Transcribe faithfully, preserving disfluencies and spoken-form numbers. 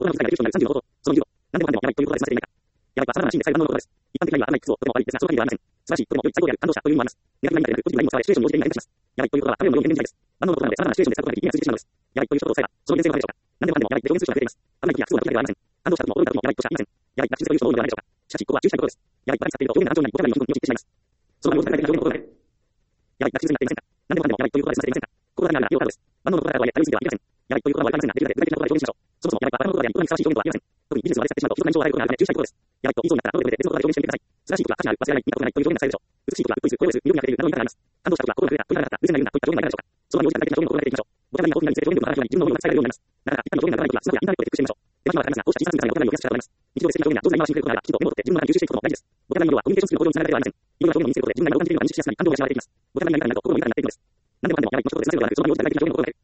オーダーの機会がじゅっぷんなるさんじゅうの方法、そのにじゅう度、何でもかんでもやばいということは済ませていないか。やばいは様々なシーンで最万能のことです。一般的には危ない靴をとても悪いですが、そういうわけではありません。素晴らしい、とても良い最高である感動者という意味もあります。ネガティブな意味でポジティブな意味も使われ、シチュエーションに応じて意味が変化します。やばいということは、あのように表現できないです。万能のことなので、様々なシチュエーションで使うことができ、意味が通じてしまうのです。やばいという一言を使えば、その現象を伝えれば、その現性は何でしょうか。何でもかんでもやばいと表現する人が増えています。危ない時や不幸な時ではありません。感動者は靴を履くだけではありません。感動者たちも愚かでもやばいとしたら意味ません。やばいが真実という人の多いのではないでしょうか。しかし、ここは注意したいことです。やばいが使っていると表現が単調になり、語らない気持ちに陥ってしまいます。その場合、具体的な表現のことで、やばいが真実になっていませんか。何でもかんでもやばいということで済ませていませんか。心がなら良いカードです。万能のことだとはいえ、対応については言いません。やばいということは悪いませんが、できるだけ具体的なことで表現しましょう。そもそもやばいは頭のことであり、大人にふさわしい表現とは言いません。特に技術が割れ去ってしまうと、人の印象を与えることがあるため注意したいことです。やばいと言いそうになったら、後で別の言葉で表現してみてください。素晴らしいことは価値がある、忘れない、見たことないという表現が使えるでしょう。美しいことはうっとりする、声をする、魅力になっているなどの意味があります。感動したことは心が震えた、鳥肌が立った、偶然なようなといった表現があるでしょうか。その場合、応じた具体的な表現を心がけていきましょう。ご多分な大きなにつれて表現力が上がるように、自分の能力が伝えられるようになります。なかなか一般の表現が上がらないときは、スマホやインターネットでチェックしてみましょう。手間暇はかかりますが、こうした小さな姿勢がご多分を増やす力となります。日常で素敵な表現が上手な言い回しに触れることがあれば、きちんとメモを取って自分の中に吸収していくことも大事です。ご多分なものはコミュニケーションスキルの向上につながるだけではありません。いろんな表現を見せることで自分が何を感じているのか認識しやすくなり、感動が生まれていきます。ご多分な何かになると心を豊かになっていくのです。何でもかんでもやばいと一言で済ませることがなく、その場に応じた具体的な表現を心がけて